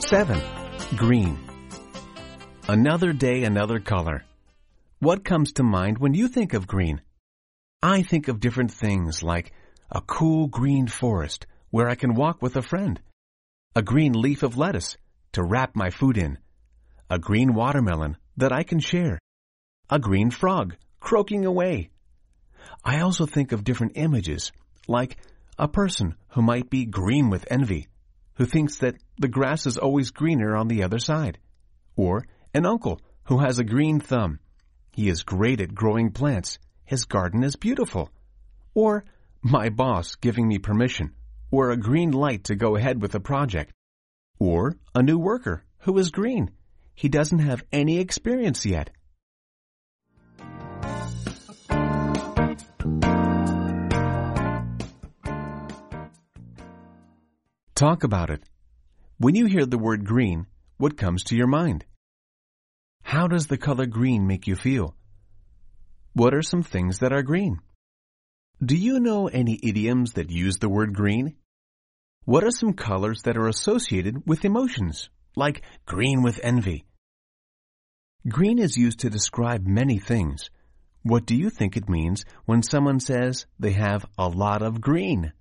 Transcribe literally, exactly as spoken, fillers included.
seven. Green. Another day, another color. What comes to mind when you think of green? I think of different things like a cool green forest where I can walk with a friend, a green leaf of lettuce to wrap my food in, a green watermelon that I can share, a green frog croaking away. I also think of different images, like a person who might be green with envy, who thinks that the grass is always greener on the other side, or an uncle who has a green thumb. He is great at growing plants. His garden is beautiful. Or my boss giving me permission, or a green light to go ahead with a project. Or a new worker who is green. He doesn't have any experience yet. Talk about it. When you hear the word green, what comes to your mind? How does the color green make you feel? What are some things that are green? Do you know any idioms that use the word green? What are some colors that are associated with emotions, like green with envy? Green is used to describe many things. What do you think it means when someone says they have a lot of green?